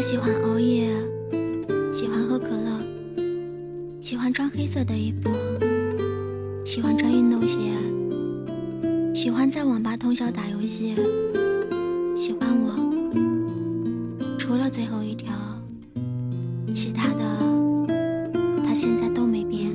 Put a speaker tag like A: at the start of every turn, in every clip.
A: 喜欢熬夜，喜欢喝可乐，喜欢穿黑色的衣服，喜欢穿运动鞋，喜欢在网吧通宵打游戏，喜欢我，除了最后一条，其他的他现在都没变。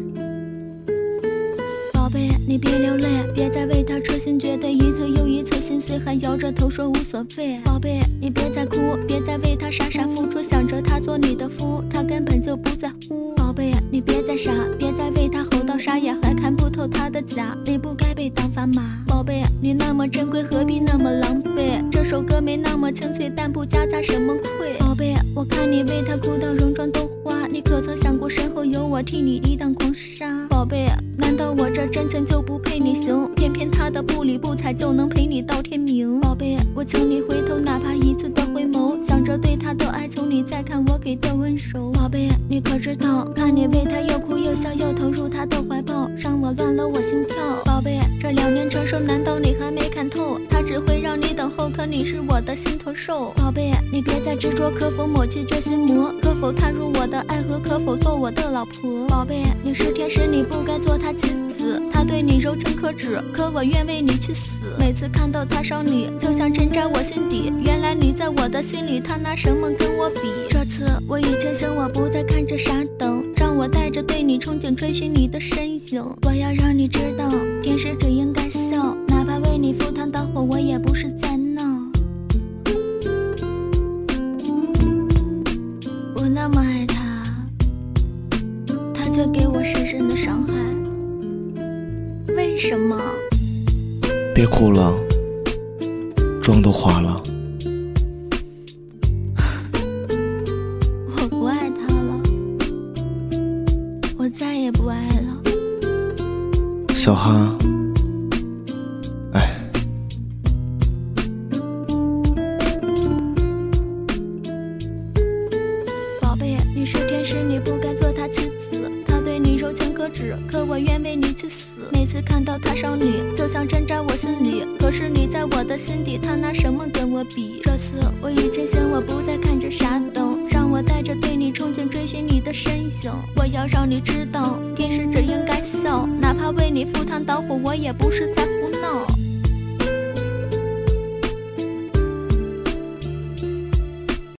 A: 宝贝，你别流泪，别再为他痴心，觉得一次又一次心碎，还摇着头说无所谓。宝贝，你别再哭，别再为他傻傻付出，想着他做你的夫，他根本就不在乎。宝贝，你别再傻，别再为他吼到沙哑，还看不透他的假，你不该被当砝码。宝贝，你那么珍贵，何必那么狼狈？这首歌没那么清脆，但不夹杂什么愧。宝贝，我看你为他哭到容妆都花，你可曾想过身后有我替你抵挡狂杀？宝贝，难道我这真情就不配你行？偏偏他的不理不睬就能陪你到天明。宝贝，我请你回头，哪怕一次的回眸，想着对他的爱，求你再看我给的温柔。宝贝，你可知道，看你为他又哭又笑，又投入他的怀抱，让我乱了我心跳。宝贝，这2年成熟，难道你还没看透？他只会让你等候，可你是我的心头肉。宝贝，你别再执着，可否抹去这心魔？可否踏入我的爱河？可否做我的老婆？宝贝，你是天使，你不该做他妻子，他对你柔情可止，可我愿为你去死。每次看到他伤你，就像针扎我心底，原来你在我的心里，他拿什么跟我比？这次我已清醒，我不再看着傻等，让我带着对你憧憬，追寻你的身影。我要让你知道，天使只应该笑，哪怕为你赴汤蹈火，我也不是在闹。我那么爱他，他却给我深深的伤害，为什么？
B: 别哭了，妆都花了。
A: 我不爱他了，我再也不爱了。
B: 小哈，
A: 宝贝，你是天使，你不该做他妻子，他对你柔情可止，可我愿为你去死。每次看到他伤你，就像针扎我心里，可是你在我的心底，他拿什么跟我比？这次我已清醒，我不再看着傻等，让我带着对你憧憬，追寻你的身影。我要让你知道，天使只应该笑，哪怕为你赴汤蹈火，我也不是在胡闹。